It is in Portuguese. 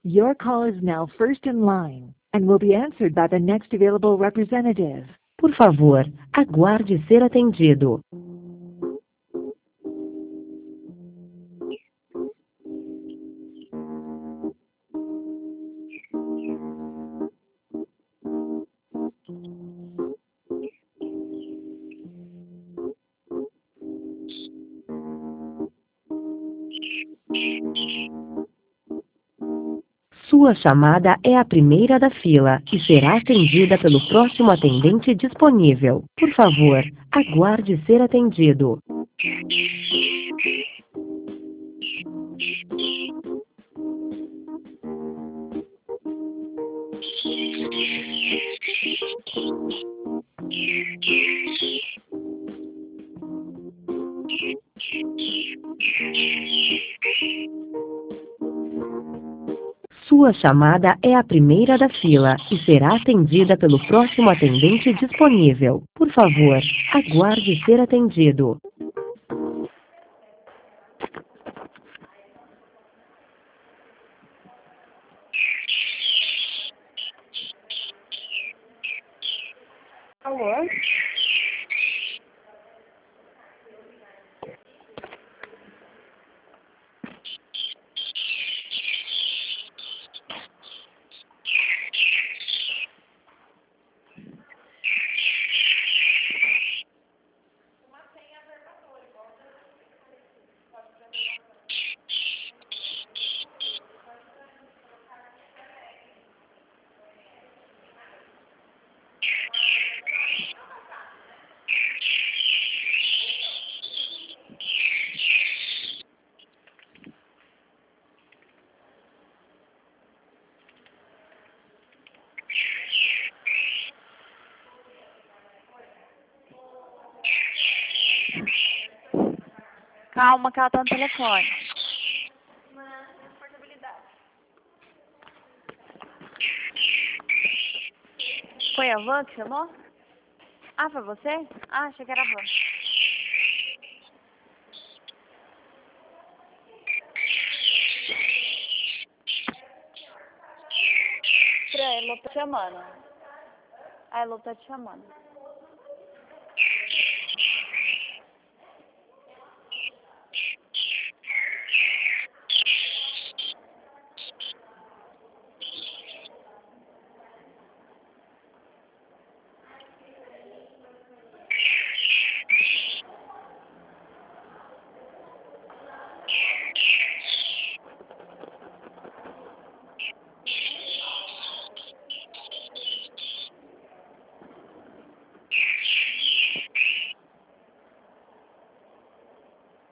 Your call is now first in line and will be answered by the next available representative. Por favor, aguarde ser atendido. Sua chamada é a primeira da fila e será atendida pelo próximo atendente disponível. Por favor, aguarde ser atendido. Sua chamada é a primeira da fila e será atendida pelo próximo atendente disponível. Por favor, aguarde ser atendido. Alô? Calma que ela tá no telefone. Foi a Van que chamou? Ah, foi você? Ah, achei que era a Van. Peraí, a Elô tá te chamando. A Elô tá te chamando.